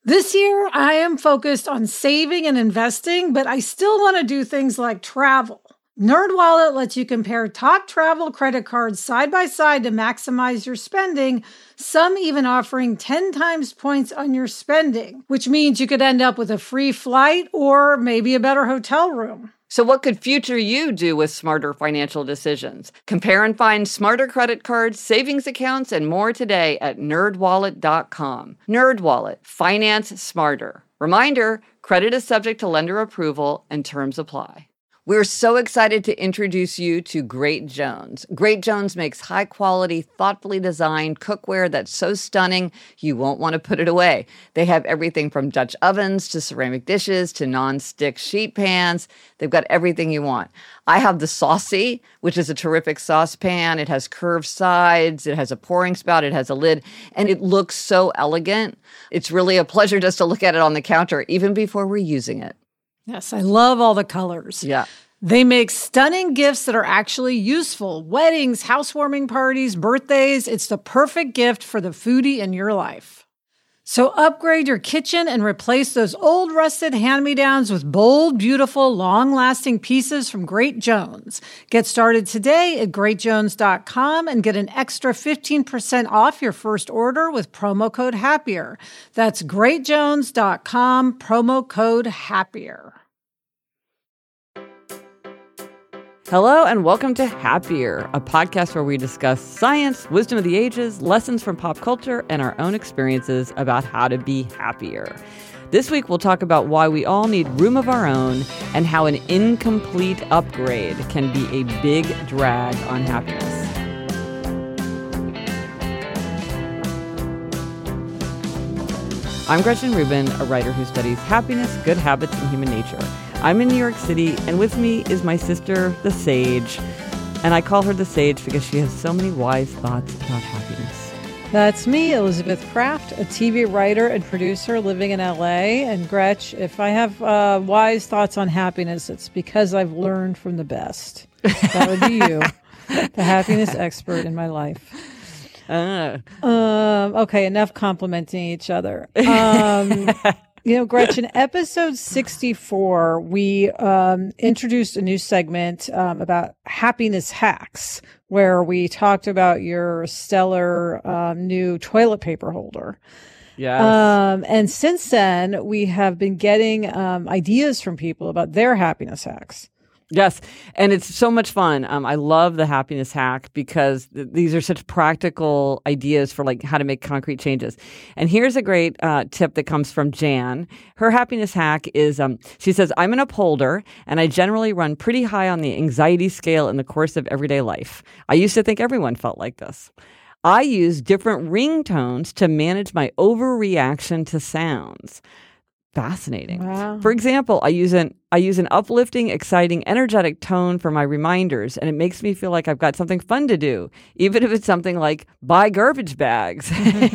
This year, I am focused on saving and investing, but I still want to do things like travel. NerdWallet lets you compare top travel credit cards side by side to maximize your spending, some even offering 10 times points on your spending, which means you could end up with a free flight or maybe a better hotel room. So what could future you do with smarter financial decisions? Compare and find smarter credit cards, savings accounts, and more today at nerdwallet.com. NerdWallet. Finance smarter. Reminder, credit is subject to lender approval and terms apply. We're so excited to introduce you to Great Jones. Great Jones makes high-quality, thoughtfully designed cookware that's so stunning you won't want to put it away. They have everything from Dutch ovens to ceramic dishes to non-stick sheet pans. They've got everything you want. I have the Saucy, which is a terrific saucepan. It has curved sides, it has a pouring spout, it has a lid, and it looks so elegant. It's really a pleasure just to look at it on the counter, even before we're using it. Yes, I love all the colors. Yeah. They make stunning gifts that are actually useful. Weddings, housewarming parties, birthdays. It's the perfect gift for the foodie in your life. So upgrade your kitchen and replace those old rusted hand-me-downs with bold, beautiful, long-lasting pieces from Great Jones. Get started today at greatjones.com and get an extra 15% off your first order with promo code HAPPIER. That's greatjones.com, promo code HAPPIER. Hello and welcome to Happier, a podcast where we discuss science, wisdom of the ages, lessons from pop culture, and our own experiences about how to be happier. This week we'll talk about why we all need room of our own and how an incomplete upgrade can be a big drag on happiness. I'm Gretchen Rubin, a writer who studies happiness, good habits, and human nature. I'm in New York City, and with me is my sister, the Sage. And I call her the Sage because she has so many wise thoughts about happiness. That's me, Elizabeth Kraft, a TV writer and producer living in LA. And Gretch, if I have wise thoughts on happiness, it's because I've learned from the best. That would be you, the happiness expert in my life. Okay, enough complimenting each other. Gretchen, episode 64, we introduced a new segment about happiness hacks, where we talked about your stellar new toilet paper holder. Yes. And since then, we have been getting ideas from people about their happiness hacks. Yes, and it's so much fun. I love the happiness hack because these are such practical ideas for like how to make concrete changes. And here's a great tip that comes from Jan. Her happiness hack is, she says, I'm an upholder and I generally run pretty high on the anxiety scale in the course of everyday life. I used to think everyone felt like this. I use different ringtones to manage my overreaction to sounds. Fascinating. Wow. For example, I use an uplifting, exciting, energetic tone for my reminders, and it makes me feel like I've got something fun to do, even if it's something like buy garbage bags.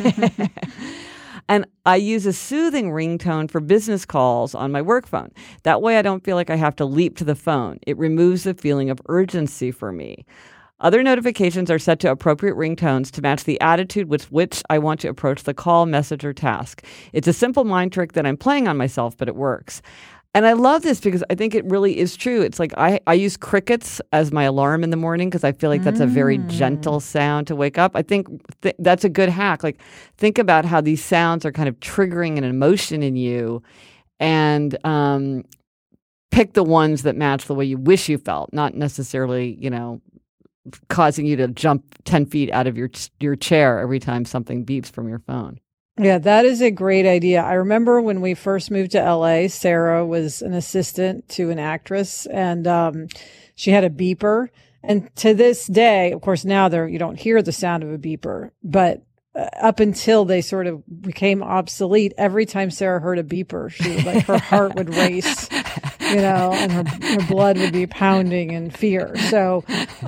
And I use a soothing ringtone for business calls on my work phone. That way I don't feel like I have to leap to the phone. It removes the feeling of urgency for me. Other notifications are set to appropriate ringtones to match the attitude with which I want to approach the call, message, or task. It's a simple mind trick that I'm playing on myself, but it works. And I love this because I think it really is true. It's like I use crickets as my alarm in the morning because I feel like that's a very gentle sound to wake up. I think that's a good hack. Like, think about how these sounds are kind of triggering an emotion in you, and pick the ones that match the way you wish you felt, not necessarily, causing you to jump 10 feet out of your chair every time something beeps from your phone. Yeah, that is a great idea. I remember when we first moved to LA, Sarah was an assistant to an actress, and she had a beeper. And to this day, of course, now you don't hear the sound of a beeper, but up until they sort of became obsolete, every time Sarah heard a beeper, she would, her heart would race, and her blood would be pounding in fear. So,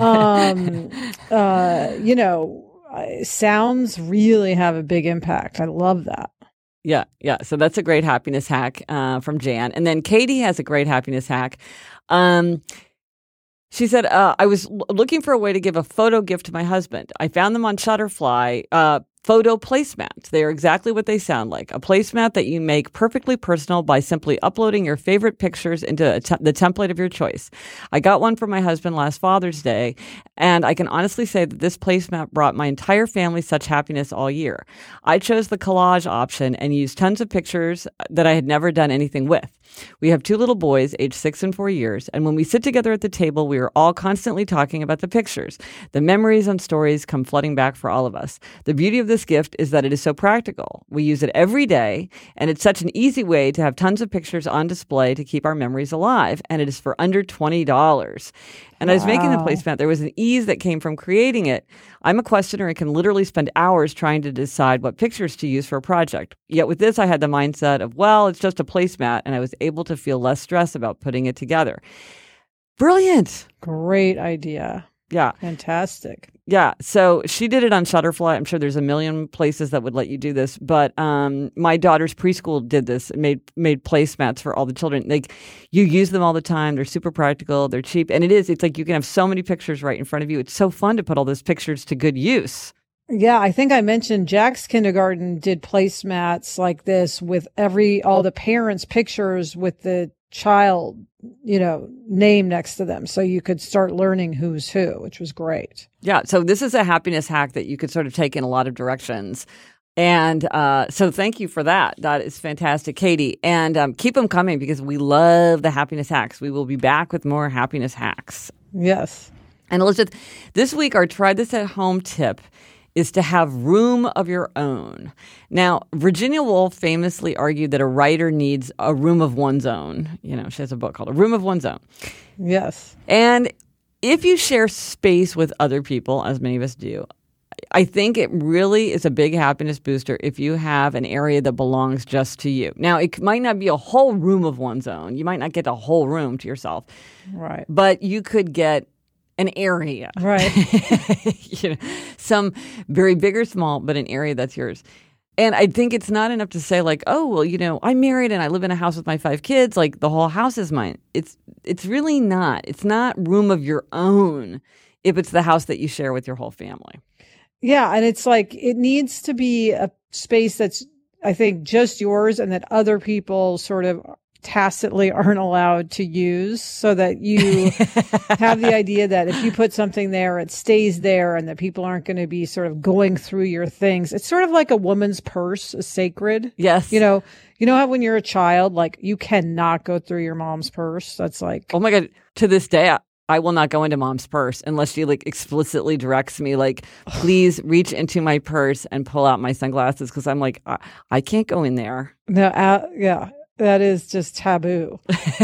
sounds really have a big impact. I love that. Yeah. So that's a great happiness hack from Jan. And then Katie has a great happiness hack. She said, I was looking for a way to give a photo gift to my husband. I found them on Shutterfly. photo placemats. They are exactly what they sound like. A placemat that you make perfectly personal by simply uploading your favorite pictures into the template of your choice. I got one for my husband last Father's Day, and I can honestly say that this placemat brought my entire family such happiness all year. I chose the collage option and used tons of pictures that I had never done anything with. We have 2 little boys, aged 6 and 4 years, and when we sit together at the table, we are all constantly talking about the pictures. The memories and stories come flooding back for all of us. The beauty of this gift is that it is so practical. We use it every day, and it's such an easy way to have tons of pictures on display to keep our memories alive, and it is for under $20. And I was making the placemat. There was an ease that came from creating it. I'm a questioner and can literally spend hours trying to decide what pictures to use for a project. Yet with this, I had the mindset of, well, it's just a placemat, and I was able to feel less stress about putting it together. Brilliant. Great idea. Yeah. Fantastic. Yeah. So she did it on Shutterfly. I'm sure there's a million places that would let you do this. But my daughter's preschool did this, made placemats for all the children. Like, you use them all the time. They're super practical. They're cheap. And it's like you can have so many pictures right in front of you. It's so fun to put all those pictures to good use. Yeah, I think I mentioned Jack's kindergarten did placemats like this with all the parents' pictures with the child, name next to them. So you could start learning who's who, which was great. Yeah. So this is a happiness hack that you could sort of take in a lot of directions. And so thank you for that. That is fantastic, Katie. And keep them coming because we love the happiness hacks. We will be back with more happiness hacks. Yes. And Elizabeth, this week our try this at home tip is to have room of your own. Now, Virginia Woolf famously argued that a writer needs a room of one's own. She has a book called A Room of One's Own. Yes. And if you share space with other people, as many of us do, I think it really is a big happiness booster if you have an area that belongs just to you. Now, it might not be a whole room of one's own. You might not get a whole room to yourself. Right. But you could get an area. Right. Some very big or small, but an area that's yours. And I think it's not enough to say like, oh, well, I'm married and I live in a house with my 5 kids. Like the whole house is mine. It's really not. It's not room of your own if it's the house that you share with your whole family. Yeah. And it's like, it needs to be a space that's, I think, just yours and that other people sort of tacitly aren't allowed to use, so that you have the idea that if you put something there, it stays there and that people aren't going to be sort of going through your things. It's sort of like a woman's purse is sacred. Yes. You know how when you're a child, like you cannot go through your mom's purse. That's like, oh my God, to this day, I will not go into mom's purse unless she like explicitly directs me, like, please reach into my purse and pull out my sunglasses. Cause I'm like, I can't go in there. No, yeah. That is just taboo.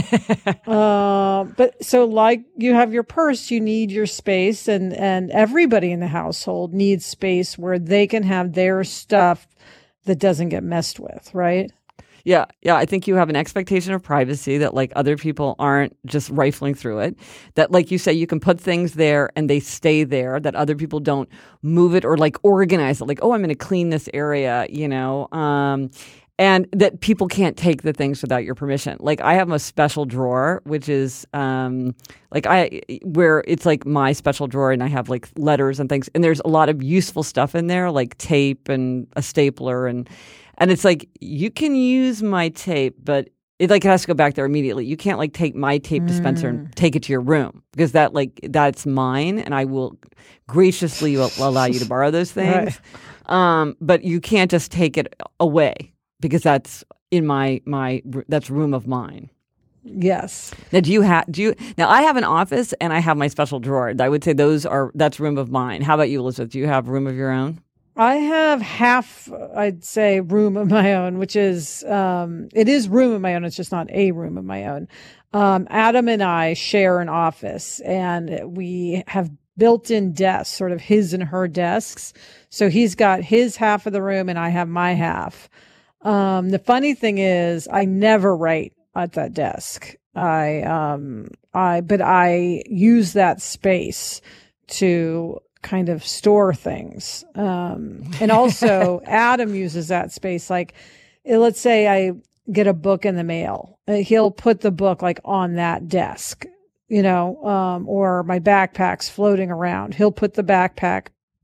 But so like you have your purse, you need your space, and everybody in the household needs space where they can have their stuff that doesn't get messed with, right? Yeah. I think you have an expectation of privacy that like other people aren't just rifling through it. That like you say, you can put things there and they stay there, that other people don't move it or like organize it. Like, oh, I'm going to clean this area, and that people can't take the things without your permission. Like I have a special drawer, which is where it's like my special drawer, and I have like letters and things, and there's a lot of useful stuff in there, like tape and a stapler, and it's like you can use my tape, but it has to go back there immediately. You can't like take my tape dispenser and take it to your room because that's mine, and I will graciously allow you to borrow those things. Right. But you can't just take it away, because that's in that's room of mine. Yes. Now, now I have an office and I have my special drawer. I would say that's room of mine. How about you, Elizabeth? Do you have room of your own? I have half, I'd say, room of my own, which is, it is room of my own. It's just not a room of my own. Adam and I share an office, and we have built-in desks, sort of his and her desks. So he's got his half of the room and I have my half. The funny thing is I never write at that desk. But I use that space to kind of store things. And also Adam uses that space. Like, let's say I get a book in the mail. He'll put the book like on that desk, or my backpack's floating around. He'll put the backpack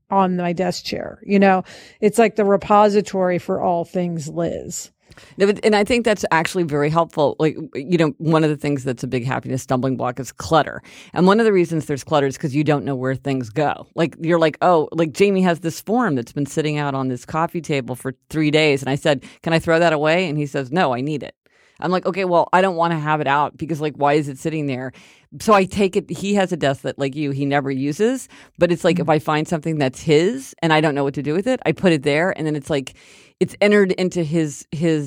on my desk chair. You know, it's like the repository for all things Liz. And I think that's actually very helpful. Like, you know, one of the things that's a big happiness stumbling block is clutter. And one of the reasons there's clutter is because you don't know where things go. Like, you're like, oh, like Jamie has this form that's been sitting out on this coffee table for 3 days. And I said, can I throw that away? And he says, no, I need it. I'm like, okay, well, I don't want to have it out because, like, why is it sitting there? So I take it, he has a desk that, like you, he never uses. But it's like, if I find something that's his and I don't know what to do with it, I put it there. And then it's like, it's entered into his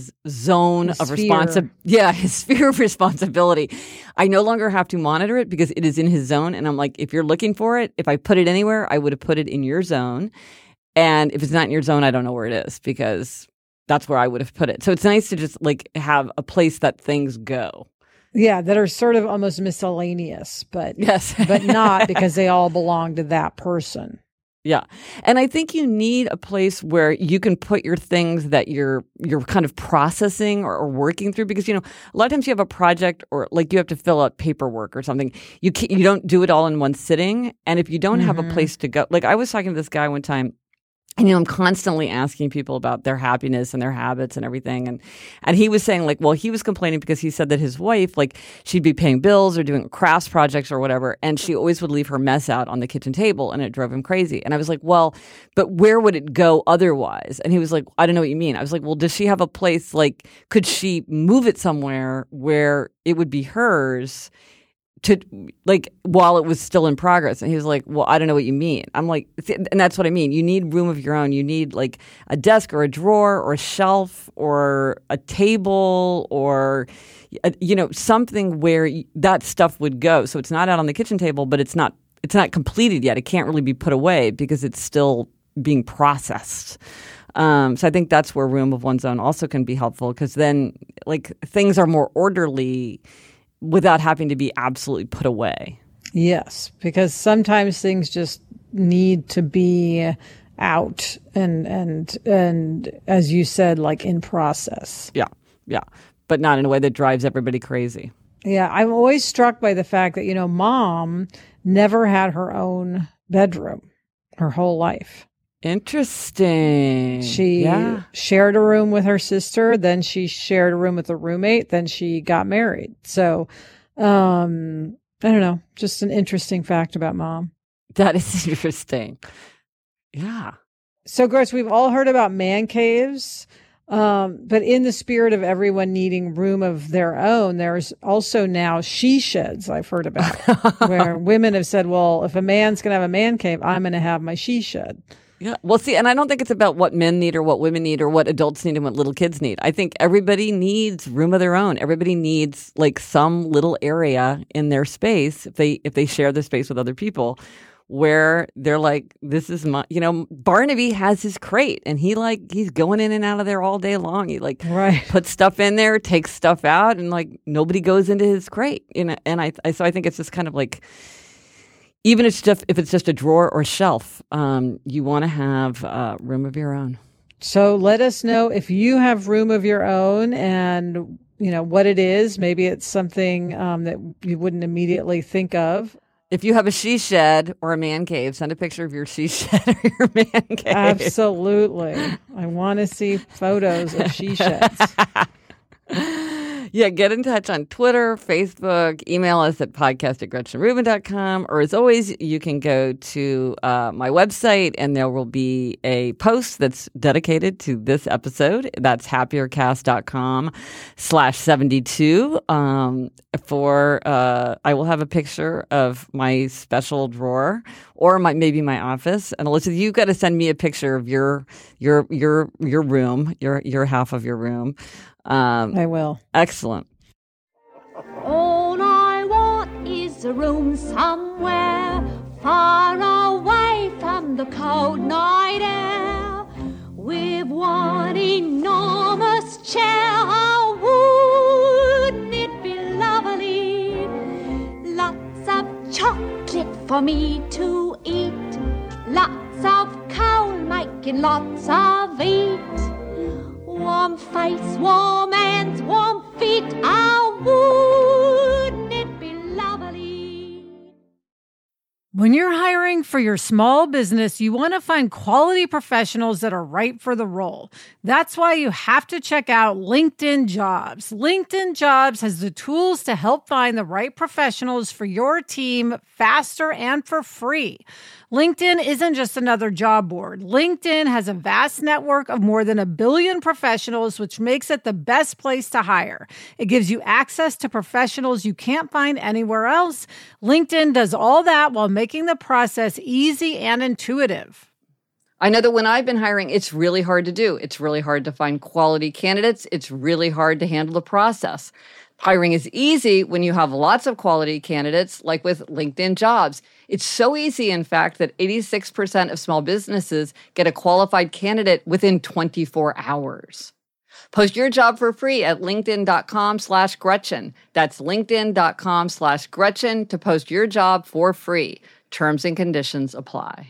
zone of responsibility. Yeah, his sphere of responsibility. I no longer have to monitor it because it is in his zone. And I'm like, if you're looking for it, if I put it anywhere, I would have put it in your zone. And if it's not in your zone, I don't know where it is because that's where I would have put it. So it's nice to just like have a place that things go. Yeah, that are sort of almost miscellaneous, but yes, but not because they all belong to that person. Yeah. And I think you need a place where you can put your things that you're kind of processing or working through, because, you know, a lot of times you have a project or like you have to fill out paperwork or something. You don't do it all in one sitting. And if you don't have a place to go, like I was talking to this guy one time. And, you know, I'm constantly asking people about their happiness and their habits and everything. And he was saying, like, well, he was complaining because he said that his wife, like, she'd be paying bills or doing crafts projects or whatever, and she always would leave her mess out on the kitchen table, and it drove him crazy. And I was like, well, but where would it go otherwise? And he was like, I don't know what you mean. I was like, well, does she have a place, like, could she move it somewhere where it would be hers to, like, while it was still in progress? And he was like, well, I don't know what you mean. I'm like, and that's what I mean. You need room of your own. You need like a desk or a drawer or a shelf or a table or, you know, something where that stuff would go. So it's not out on the kitchen table, but it's not completed yet. It can't really be put away because it's still being processed. So I think that's where room of one's own also can be helpful, because then like things are more orderly without having to be absolutely put away. Yes, because sometimes things just need to be out and as you said, like in process. Yeah, but not in a way that drives everybody crazy. Yeah, I'm always struck by the fact that, you know, Mom never had her own bedroom her whole life. Interesting. She shared a room with her sister, then she shared a room with a roommate, then she got married. So, I don't know, just an interesting fact about Mom. That is interesting. Yeah. So, Grace, we've all heard about man caves, but in the spirit of everyone needing room of their own, there's also now she sheds I've heard about, where women have said, well, if a man's going to have a man cave, I'm going to have my she shed. Yeah. Well, see, and I don't think it's about what men need or what women need or what adults need and what little kids need. I think everybody needs room of their own. Everybody needs like some little area in their space if they share their space with other people, where they're like, this is my, you know, Barnaby has his crate and he's going in and out of there all day long. He like puts stuff in there, takes stuff out, and like nobody goes into his crate. You know, and so I think it's just kind of like, even if it's just a drawer or shelf, you want to have room of your own. So let us know if you have room of your own and, you know, what it is. Maybe it's something that you wouldn't immediately think of. If you have a she shed or a man cave, send a picture of your she shed or your man cave. Absolutely. I want to see photos of she sheds. Yeah, get in touch on Twitter, Facebook, email us at podcast@GretchenRubin.com, or as always, you can go to my website and there will be a post that's dedicated to this episode. That's happiercast.com/72. I will have a picture of my special drawer or maybe my office. And Alyssa, you've got to send me a picture of your room, your half of your room. I will. Excellent. All I want is a room somewhere far away from the cold night air, with one enormous chair. Oh, wouldn't it be lovely? Lots of chocolate for me to eat, lots of coal making lots of heat. Warm face, warm hands, warm feet. Oh, wouldn't it be lovely? When you're hiring for your small business, you want to find quality professionals that are right for the role. That's why you have to check out LinkedIn Jobs. LinkedIn Jobs has the tools to help find the right professionals for your team faster and for free. LinkedIn isn't just another job board. LinkedIn has a vast network of more than 1 billion professionals, which makes it the best place to hire. It gives you access to professionals you can't find anywhere else. LinkedIn does all that while making the process easy and intuitive. I know that when I've been hiring, it's really hard to do. It's really hard to find quality candidates. It's really hard to handle the process. Hiring is easy when you have lots of quality candidates, like with LinkedIn Jobs. It's so easy, in fact, that 86% of small businesses get a qualified candidate within 24 hours. Post your job for free at linkedin.com/Gretchen. That's linkedin.com/Gretchen to post your job for free. Terms and conditions apply.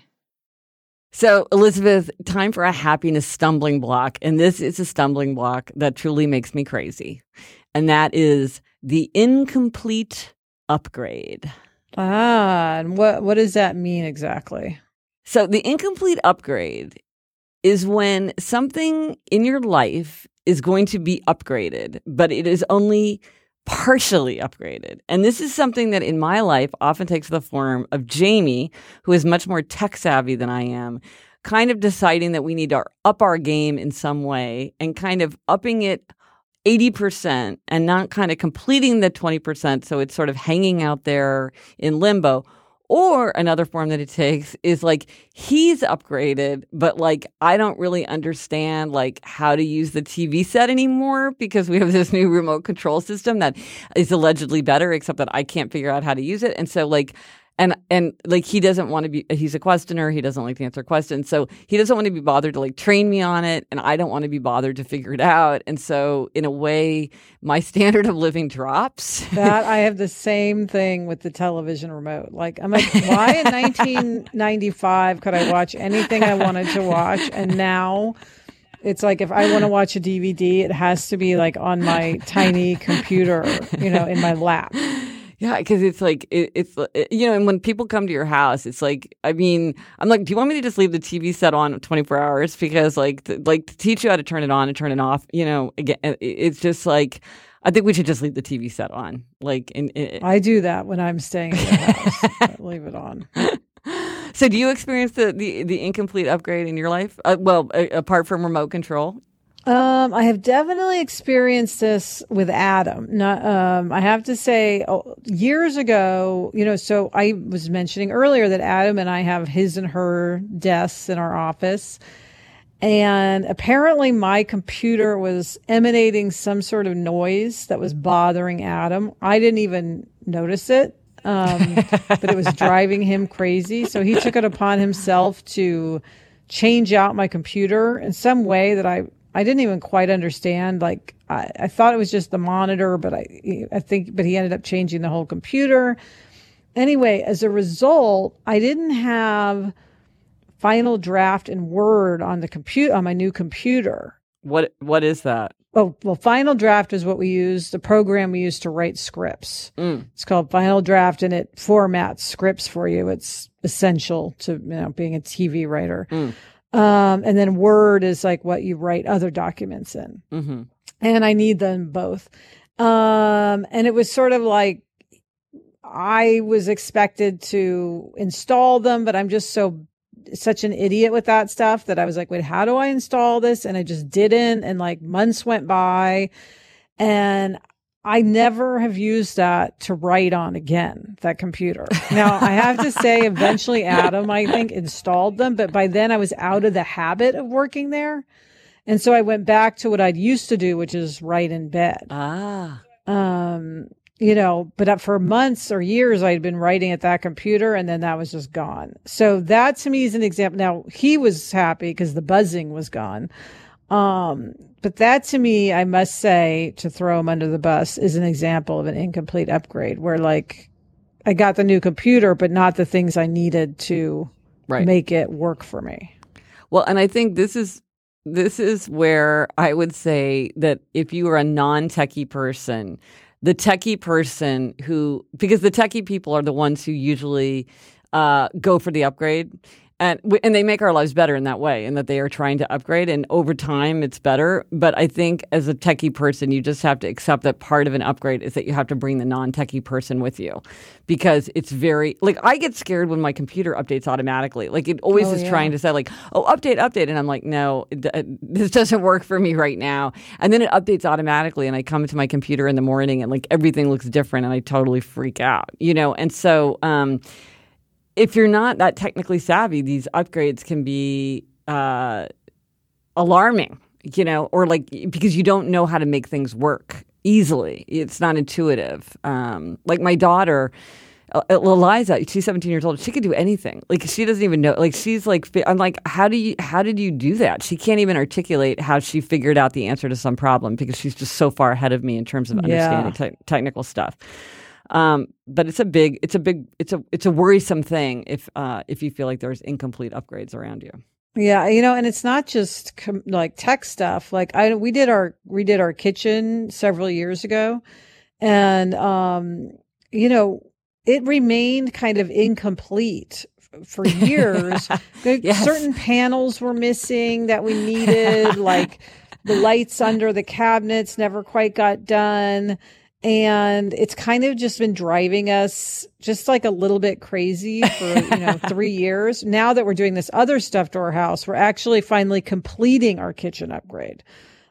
So, Elizabeth, time for a happiness stumbling block. And this is a stumbling block that truly makes me crazy. And that is the incomplete upgrade. And what does that mean exactly? So the incomplete upgrade is when something in your life is going to be upgraded, but it is only partially upgraded. And this is something that in my life often takes the form of Jamie, who is much more tech savvy than I am, kind of deciding that we need to up our game in some way and kind of upping it 80% and not kind of completing the 20%. So it's sort of hanging out there in limbo. Or another form that it takes is like he's upgraded, but like I don't really understand like how to use the TV set anymore because we have this new remote control system that is allegedly better, except that I can't figure out how to use it. And so like And like he doesn't want to be, he's a questioner. He doesn't like to answer questions. So he doesn't want to be bothered to like train me on it. And I don't want to be bothered to figure it out. And so in a way, my standard of living drops. That I have the same thing with the television remote. Like, I'm like, why in 1995 could I watch anything I wanted to watch? And now it's like, if I want to watch a DVD, it has to be like on my tiny computer, you know, in my lap. Yeah, because it's like, it's you know, and when people come to your house, it's like, I mean, I'm like, do you want me to just leave the TV set on 24 hours? Because like to teach you how to turn it on and turn it off, you know, again, it's just like, I think we should just leave the TV set on. Like, I do that when I'm staying at the house. I leave it on. So do you experience the incomplete upgrade in your life? Apart from remote control? I have definitely experienced this with Adam. I have to say, years ago, you know, so I was mentioning earlier that Adam and I have his and her desks in our office. And apparently my computer was emanating some sort of noise that was bothering Adam. I didn't even notice it, but it was driving him crazy. So he took it upon himself to change out my computer in some way that I didn't even quite understand. Like I thought it was just the monitor, but he ended up changing the whole computer. Anyway, as a result, I didn't have Final Draft in Word on my new computer. What is that? Oh, well, Final Draft is what we use, the program we use to write scripts. It's called Final Draft, and it formats scripts for you. It's essential to, you know, being a TV writer. And then Word is like what you write other documents in. Mm-hmm. And I need them both. And it was sort of like I was expected to install them, but I'm just such an idiot with that stuff that I was like, wait, how do I install this? And I just didn't. And like months went by and I never have used that to write on again, that computer. Now, I have to say, eventually Adam, I think, installed them, but by then I was out of the habit of working there. And so I went back to what I'd used to do, which is write in bed. You know, but for months or years, I'd been writing at that computer, and then that was just gone. So that to me is an example. Now, he was happy because the buzzing was gone. But that to me, I must say, to throw him under the bus, is an example of an incomplete upgrade where like I got the new computer, but not the things I needed to make it work for me. Well, and I think this is where I would say that if you are a non-techie person, the techie person because the techie people are the ones who usually go for the upgrade. And they make our lives better in that way, in that they are trying to upgrade, and over time it's better. But I think as a techie person, you just have to accept that part of an upgrade is that you have to bring the non-techie person with you, because it's very I get scared when my computer updates automatically. Like it always is trying to say update, and I'm like, no, this doesn't work for me right now. And then it updates automatically, and I come to my computer in the morning and everything looks different, and I totally freak out, And so. If you're not that technically savvy, these upgrades can be alarming, or because you don't know how to make things work easily. It's not intuitive. Like my daughter, Eliza, she's 17 years old. She could do anything. She doesn't even know. I'm like, how did you do that? She can't even articulate how she figured out the answer to some problem, because she's just so far ahead of me in terms of understanding technical stuff. But it's a worrisome thing if you feel like there's incomplete upgrades around you. Yeah, and it's not just tech stuff. We did our kitchen several years ago, and it remained kind of incomplete for years. Yes. Certain panels were missing that we needed, like the lights under the cabinets never quite got done. And it's kind of just been driving us just a little bit crazy for, 3 years. Now that we're doing this other stuff to our house, we're actually finally completing our kitchen upgrade.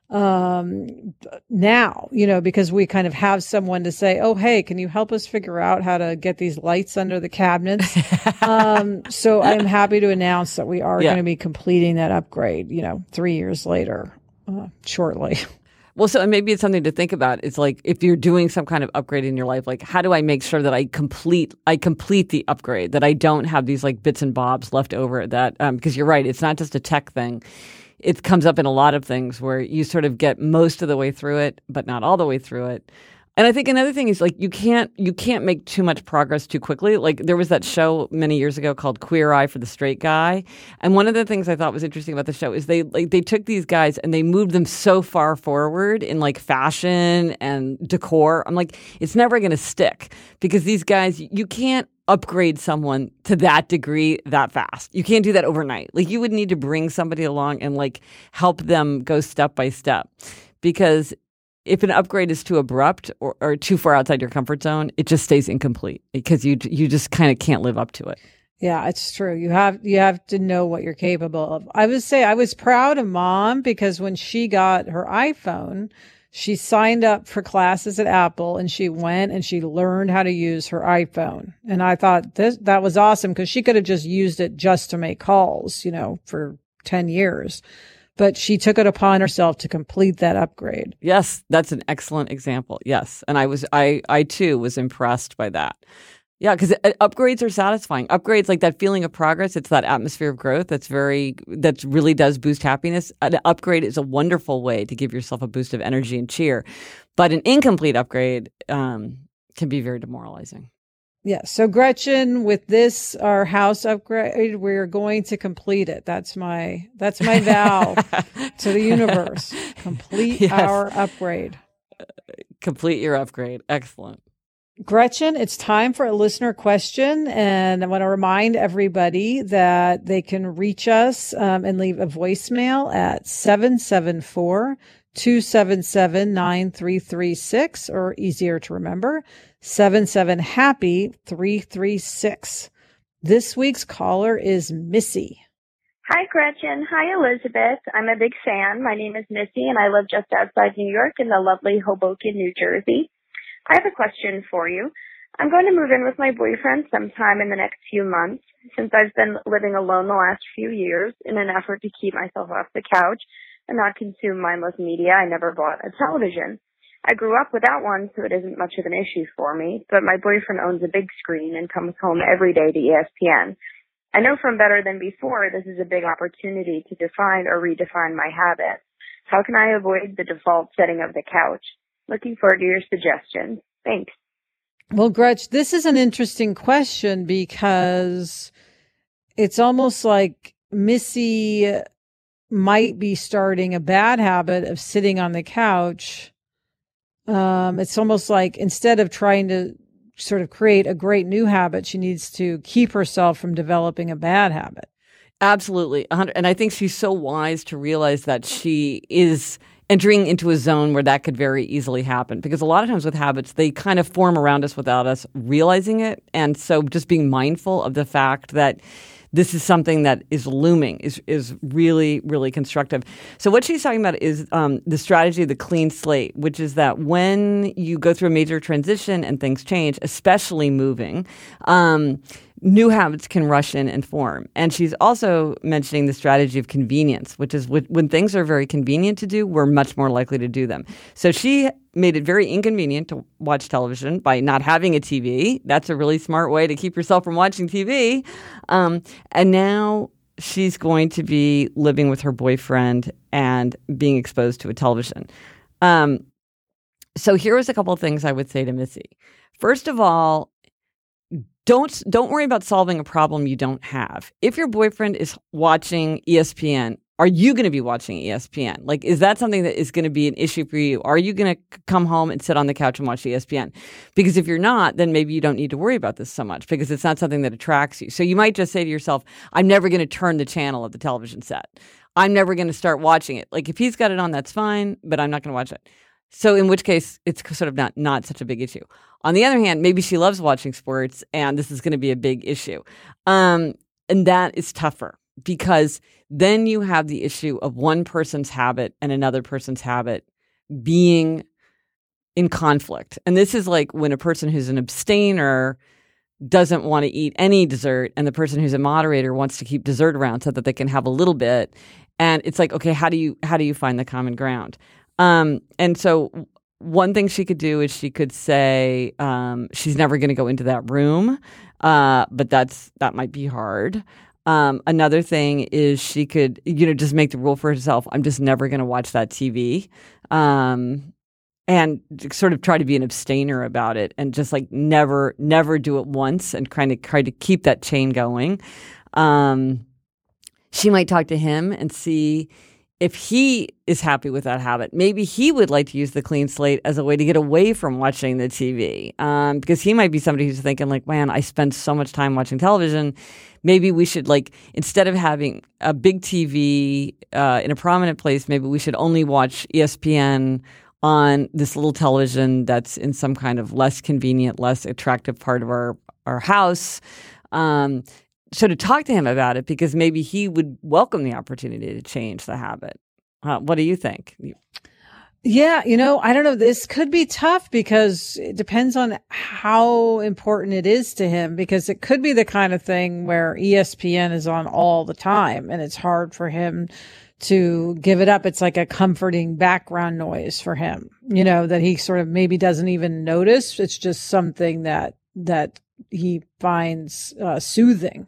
Now, because we kind of have someone to say, oh, hey, can you help us figure out how to get these lights under the cabinets? So I'm happy to announce that we are going to be completing that upgrade, 3 years later, shortly. Well, so maybe it's something to think about. It's if you're doing some kind of upgrade in your life, how do I make sure that I complete the upgrade, that I don't have these bits and bobs left over, that because you're right, it's not just a tech thing. It comes up in a lot of things where you sort of get most of the way through it, but not all the way through it. And I think another thing is you can't make too much progress too quickly. There was that show many years ago called Queer Eye for the Straight Guy, and one of the things I thought was interesting about the show is they took these guys and they moved them so far forward in fashion and decor. I'm like, it's never going to stick, because these guys, you can't upgrade someone to that degree that fast. You can't do that overnight. You would need to bring somebody along and help them go step by step, because if an upgrade is too abrupt or too far outside your comfort zone, it just stays incomplete, because you just kind of can't live up to it. Yeah, it's true. You have to know what you're capable of. I would say I was proud of Mom, because when she got her iPhone, she signed up for classes at Apple, and she went and she learned how to use her iPhone. And I thought that was awesome, because she could have just used it just to make calls, for 10 years. But she took it upon herself to complete that upgrade. Yes, that's an excellent example. Yes. And I too was impressed by that. Yeah, because upgrades are satisfying. Upgrades, that feeling of progress, it's that atmosphere of growth that really does boost happiness. An upgrade is a wonderful way to give yourself a boost of energy and cheer. But an incomplete upgrade can be very demoralizing. Yeah. So Gretchen, with this, our house upgrade, we're going to complete it. That's my vow to the universe. Complete our upgrade. Complete your upgrade. Excellent. Gretchen, it's time for a listener question. And I want to remind everybody that they can reach us and leave a voicemail at 774-277-9336, or easier to remember, 77-HAPPY-336. This week's caller is Missy. Hi, Gretchen. Hi, Elizabeth. I'm a big fan. My name is Missy, and I live just outside New York in the lovely Hoboken, New Jersey. I have a question for you. I'm going to move in with my boyfriend sometime in the next few months. Since I've been living alone the last few years, in an effort to keep myself off the couch and not consume mindless media, I never bought a television. I grew up without one, so it isn't much of an issue for me, but my boyfriend owns a big screen and comes home every day to ESPN. I know from Better Than Before this is a big opportunity to define or redefine my habits. How can I avoid the default setting of the couch? Looking forward to your suggestions. Thanks. Well, Gretch, this is an interesting question, because it's almost like Missy might be starting a bad habit of sitting on the couch. It's almost like instead of trying to sort of create a great new habit, she needs to keep herself from developing a bad habit. Absolutely. And I think she's so wise to realize that she is entering into a zone where that could very easily happen. Because a lot of times with habits, they kind of form around us without us realizing it. And so just being mindful of the fact that this is something that is looming is really, really constructive. So what she's talking about is the strategy of the clean slate, which is that when you go through a major transition and things change, especially moving, new habits can rush in and form. And she's also mentioning the strategy of convenience, which is when things are very convenient to do, we're much more likely to do them. So she made it very inconvenient to watch television by not having a TV. That's a really smart way to keep yourself from watching TV. And now she's going to be living with her boyfriend and being exposed to a television. So here was a couple of things I would say to Missy. First of all, don't worry about solving a problem you don't have. If your boyfriend is watching ESPN, are you going to be watching ESPN? Like, is that something that is going to be an issue for you? Are you going to come home and sit on the couch and watch ESPN? Because if you're not, then maybe you don't need to worry about this so much because it's not something that attracts you. So you might just say to yourself, I'm never going to turn the channel of the television set. I'm never going to start watching it. Like, if he's got it on, that's fine, but I'm not going to watch it. So in which case, it's sort of not such a big issue. On the other hand, maybe she loves watching sports and this is going to be a big issue. And that is tougher because then you have the issue of one person's habit and another person's habit being in conflict. And this is like when a person who's an abstainer doesn't want to eat any dessert and the person who's a moderator wants to keep dessert around so that they can have a little bit. And it's like, okay, how do you find the common ground? And so one thing she could do is she could say she's never going to go into that room, but that might be hard. Another thing is she could, just make the rule for herself. I'm just never going to watch that TV, and sort of try to be an abstainer about it, and just like never do it once, and kind of try to keep that chain going. She might talk to him and see if he is happy with that habit. Maybe he would like to use the clean slate as a way to get away from watching the TV. Because he might be somebody who's thinking like, man, I spend so much time watching television. Maybe we should, like, instead of having a big TV in a prominent place, maybe we should only watch ESPN on this little television that's in some kind of less convenient, less attractive part of our house. So to talk to him about it, because maybe he would welcome the opportunity to change the habit. What do you think? Yeah, I don't know. This could be tough because it depends on how important it is to him, because it could be the kind of thing where ESPN is on all the time and it's hard for him to give it up. It's like a comforting background noise for him, that he sort of maybe doesn't even notice. It's just something that he finds soothing.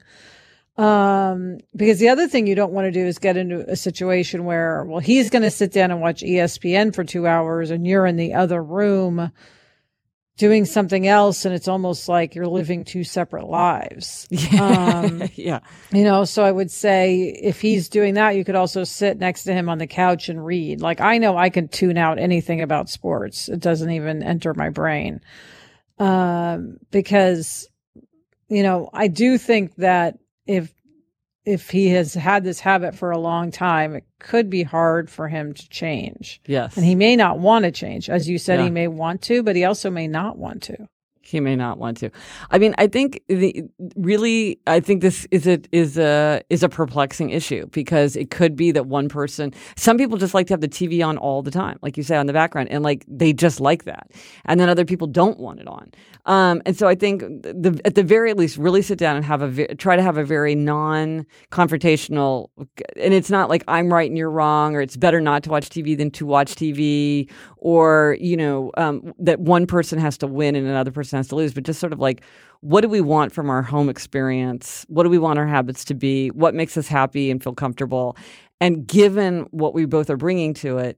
Because the other thing you don't want to do is get into a situation where, well, he's going to sit down and watch ESPN for 2 hours and you're in the other room doing something else. And it's almost like you're living two separate lives. Yeah. So I would say if he's doing that, you could also sit next to him on the couch and read. Like, I know I can tune out anything about sports. It doesn't even enter my brain. Because, I do think that if he has had this habit for a long time, it could be hard for him to change. Yes. And he may not want to change. As you said, Yeah. He may want to, but he also may not want to. He may not want to. I mean, I think this is a perplexing issue, because it could be that one person, some people just like to have the TV on all the time, like you say, on the background, and like they just like that. And then other people don't want it on. And so I think at the very least, really sit down and try to have a very non-confrontational, and it's not like I'm right and you're wrong, or it's better not to watch TV than to watch TV, or, that one person has to win and another person has to lose, but just sort of like, what do we want from our home experience? What do we want our habits to be? What makes us happy and feel comfortable? And given what we both are bringing to it,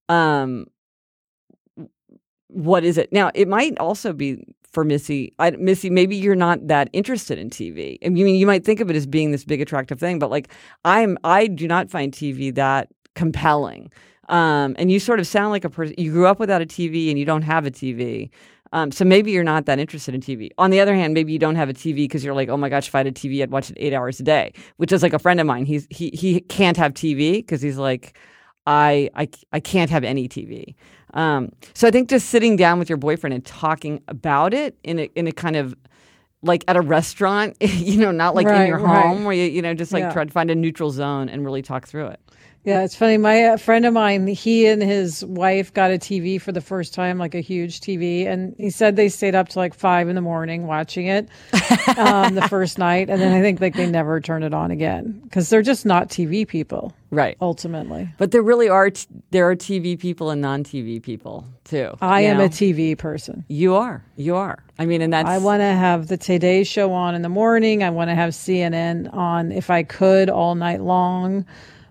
what is it? Now, it might also be for Missy, maybe you're not that interested in TV. I mean, you might think of it as being this big attractive thing, but like I do not find TV that compelling. And you sort of sound like a person, you grew up without a TV and you don't have a TV. So maybe you're not that interested in TV. On the other hand, maybe you don't have a TV because you're like, oh my gosh, if I had a TV, I'd watch it 8 hours a day, which is like a friend of mine. He can't have TV because he's like, I can't have any TV. So I think just sitting down with your boyfriend and talking about it in a kind of like at a restaurant, not like in your home where you just like try to find a neutral zone and really talk through it. Yeah, it's funny. My friend of mine, he and his wife got a TV for the first time, like a huge TV. And he said they stayed up to like 5 a.m. watching it the first night. And then I think like they never turned it on again because they're just not TV people. Right. Ultimately. But there really are, there are TV people and non-TV people too. I am a TV person. You are. I mean, and that's. I want to have the Today Show on in the morning. I want to have CNN on if I could all night long.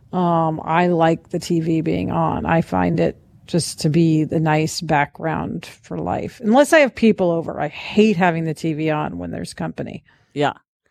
I like the TV being on. I find it just to be the nice background for life. Unless I have people over. I hate having the TV on when there's company. Yeah.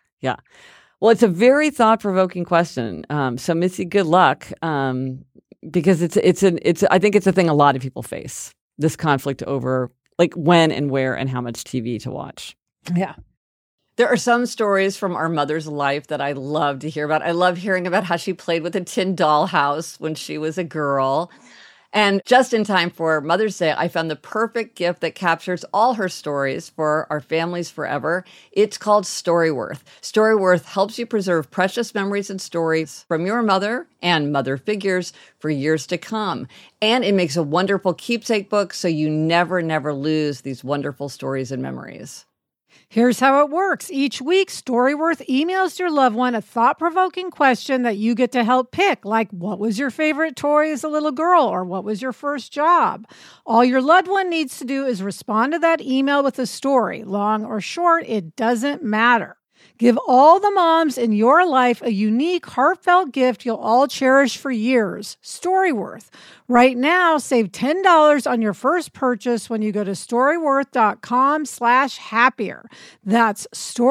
Well, it's a very thought-provoking question. So Missy, good luck. Because I think it's a thing a lot of people face. This conflict over like when and where and how much TV to watch. Yeah. There are some stories from our mother's life that I love to hear about. I love hearing about how she played with a tin dollhouse when she was a girl. And just in time for Mother's Day, I found the perfect gift that captures all her stories for our families forever. It's called Storyworth. Storyworth helps you preserve precious memories and stories from your mother and mother figures for years to come. And it makes a wonderful keepsake book so you never lose these wonderful stories and memories. Here's how it works. Each week, Storyworth emails your loved one a thought-provoking question that you get to help pick, like what was your favorite toy as a little girl or what was your first job? All your loved one needs to do is respond to that email with a story. Long or short, it doesn't matter. Give all the moms in your life a unique, heartfelt gift you'll all cherish for years. Storyworth. Right now, save $10 on your first purchase when you go to storyworth.com/happier. That's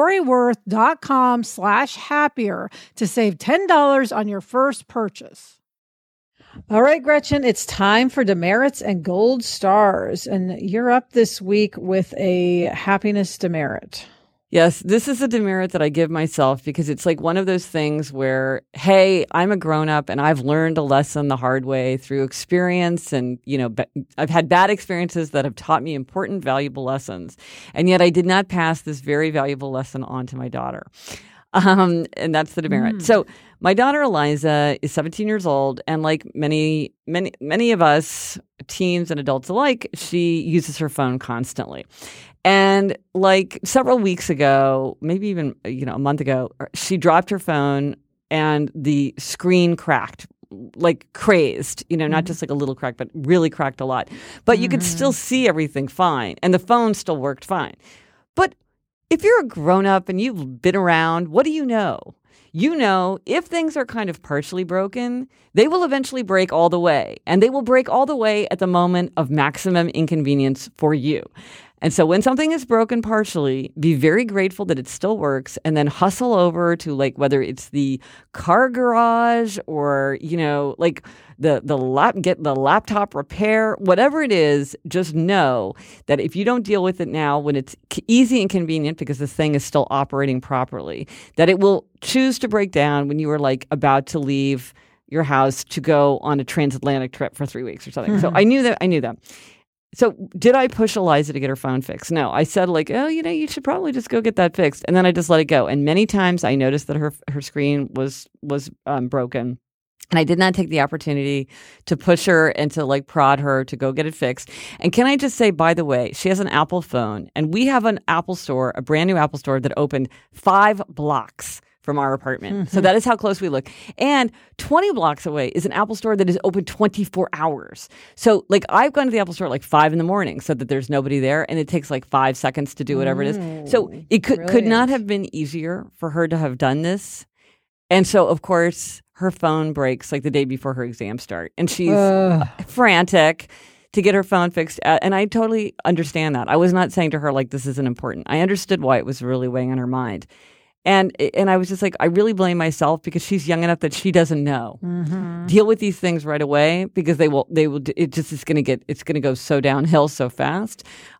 storyworth.com/happier to save $10 on your first purchase. All right, Gretchen, it's time for demerits and gold stars. And you're up this week with a happiness demerit. Yes, this is a demerit that I give myself because it's like one of those things where, hey, I'm a grown-up and I've learned a lesson the hard way through experience and, I've had bad experiences that have taught me important, valuable lessons. And yet I did not pass this very valuable lesson on to my daughter. And that's the demerit. So my daughter Eliza is 17 years old, and like many of us, teens and adults alike, she uses her phone constantly. And like several weeks ago, maybe even a month ago, she dropped her phone and the screen cracked, like crazed, not just like a little crack, but really cracked a lot. But you could still see everything fine, and the phone still worked fine. But if you're a grown-up and you've been around, what do you know? You know, if things are kind of partially broken, they will eventually break all the way. And they will break all the way at the moment of maximum inconvenience for you. And so when something is broken partially, be very grateful that it still works, and then hustle over to like whether it's the car garage or, like get the laptop repair, whatever it is, just know that if you don't deal with it now when it's easy and convenient because this thing is still operating properly, that it will choose to break down when you are like about to leave your house to go on a transatlantic trip for 3 weeks or something. So I knew that. So did I push Eliza to get her phone fixed? No, I said like, oh, you should probably just go get that fixed. And then I just let it go. And many times I noticed that her screen was broken. And I did not take the opportunity to push her and to like prod her to go get it fixed. And can I just say, by the way, she has an Apple phone and we have an Apple store, a brand new Apple store that opened 5 blocks from our apartment. So that is how close we look. And 20 blocks away is an Apple store that is open 24 hours. So like I've gone to the Apple store at like 5 a.m. so that there's nobody there, and it takes like 5 seconds to do whatever it is. So it could not have been easier for her to have done this. And so of course her phone breaks like the day before her exams start, and she's frantic to get her phone fixed. And I totally understand that. I was not saying to her like this isn't important. I understood why it was really weighing on her mind. And I was just like, I really blame myself because she's young enough that she doesn't know. Deal with these things right away because it's going to go so downhill so fast.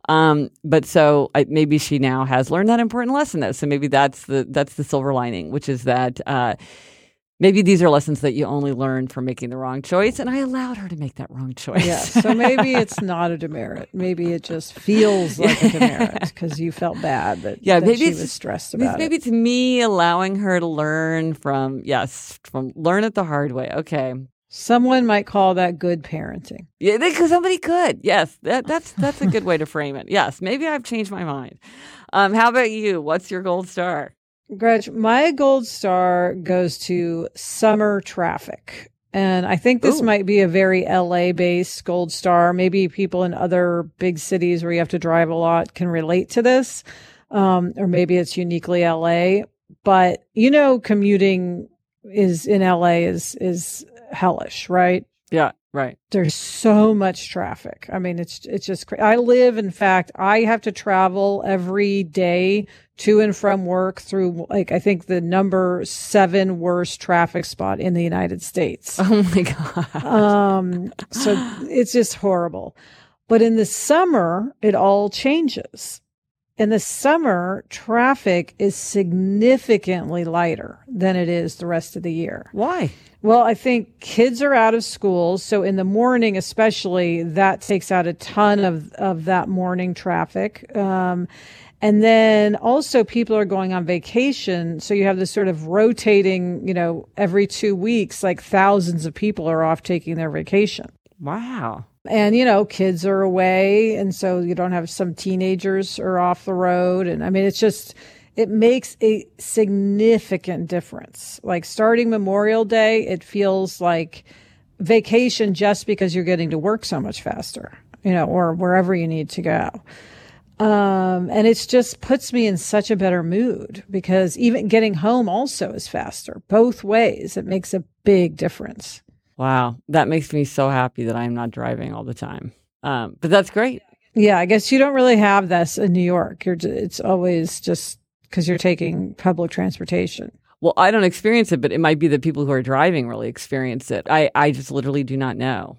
But so maybe she now has learned that important lesson, though. So maybe that's the silver lining, which is that maybe these are lessons that you only learn from making the wrong choice. And I allowed her to make that wrong choice. Yes. So maybe it's not a demerit. Maybe it just feels like a demerit because you felt bad that maybe she was stressed about maybe it's me allowing her to learn from learn it the hard way. Okay. Someone might call that good parenting. Yeah, because somebody could. Yes, that's a good way to frame it. Yes, maybe I've changed my mind. How about you? What's your gold star? Gretch, my gold star goes to summer traffic. And I think this might be a very LA-based gold star. Maybe people in other big cities where you have to drive a lot can relate to this. Or maybe it's uniquely LA. But, commuting in LA is hellish, right? Yeah, right. There's so much traffic. I mean, it's just crazy. I have to travel every day to and from work through, I think the number 7 worst traffic spot in the United States. Oh my God. So it's just horrible. But in the summer, it all changes. In the summer, traffic is significantly lighter than it is the rest of the year. Why? Well, I think kids are out of school. So in the morning, especially, that takes out a ton of that morning traffic. And then also people are going on vacation. So you have this sort of rotating, every 2 weeks, like thousands of people are off taking their vacation. Wow. And, kids are away. And so you don't have some teenagers are off the road. And I mean, it makes a significant difference. Like starting Memorial Day, it feels like vacation just because you're getting to work so much faster, or wherever you need to go. And it just puts me in such a better mood because even getting home also is faster. Both ways, it makes a big difference. Wow. That makes me so happy that I'm not driving all the time. But that's great. Yeah, I guess you don't really have this in New York. It's always just because you're taking public transportation. Well, I don't experience it, but it might be that people who are driving really experience it. I just literally do not know.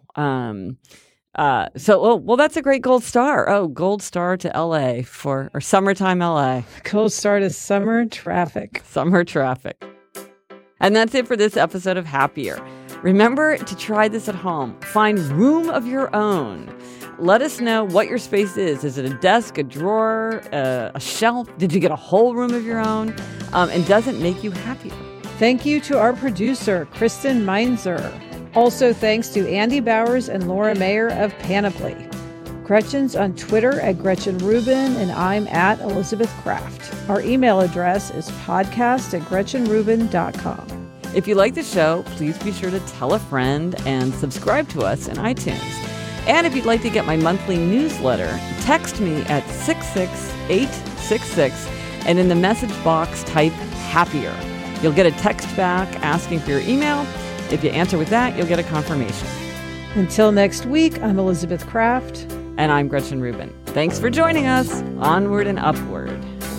Well, that's a great gold star. Oh, gold star to LA or summertime LA. Gold star to summer traffic. Summer traffic. And that's it for this episode of Happier. Remember to try this at home. Find room of your own. Let us know what your space is. Is it a desk, a drawer, a shelf? Did you get a whole room of your own? And does it make you happier? Thank you to our producer, Kristen Meinzer. Also, thanks to Andy Bowers and Laura Mayer of Panoply. Gretchen's on Twitter at Gretchen Rubin, and I'm at Elizabeth Kraft. Our email address is podcast@GretchenRubin.com. If you like the show, please be sure to tell a friend and subscribe to us in iTunes. And if you'd like to get my monthly newsletter, text me at 66866 and in the message box type happier. You'll get a text back asking for your email. If you answer with that, you'll get a confirmation. Until next week, I'm Elizabeth Kraft. And I'm Gretchen Rubin. Thanks for joining us. Onward and upward.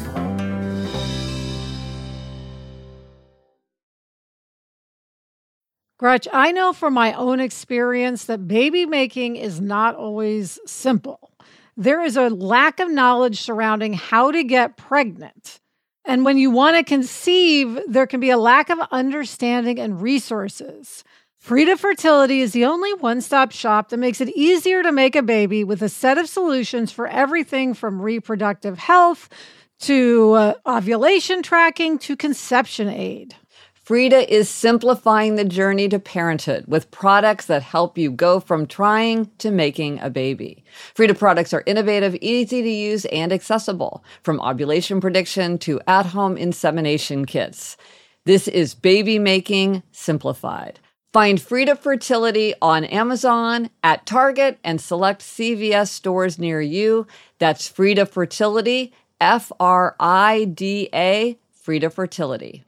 Gretch, I know from my own experience that baby making is not always simple. There is a lack of knowledge surrounding how to get pregnant. And when you want to conceive, there can be a lack of understanding and resources. Frida Fertility is the only one-stop shop that makes it easier to make a baby with a set of solutions for everything from reproductive health to ovulation tracking to conception aid. Frida is simplifying the journey to parenthood with products that help you go from trying to making a baby. Frida products are innovative, easy to use, and accessible, from ovulation prediction to at-home insemination kits. This is baby making simplified. Find Frida Fertility on Amazon, at Target, and select CVS stores near you. That's Frida Fertility, Frida, Frida Fertility.